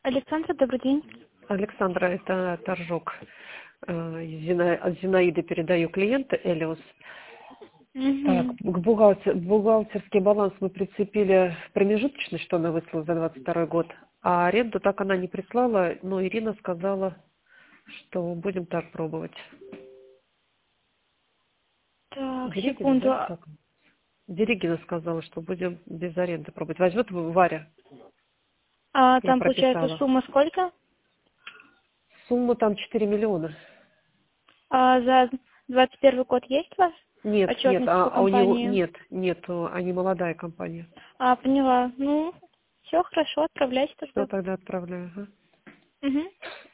Александра, добрый день. Александра, это торжок. От Зинаиды передаю клиента Элиус. Так, Угу. бухгалтерский баланс мы прицепили промежуточный, что она выслала за 22 год, а аренду так она не прислала, но Ирина сказала, что будем так пробовать. Так, Дерегина, секунду. да? Как? Дерегина сказала, что будем без аренды пробовать. Возьмет Варя, я Там получается прописала. сумма сколько? Сумма там 4 миллиона. За 21 год есть у вас Нет, отчетность по у него компании? нет, они молодая компания. Поняла. Ну, все хорошо, отправляйте Все, тогда. тогда отправляю. Ага. Угу.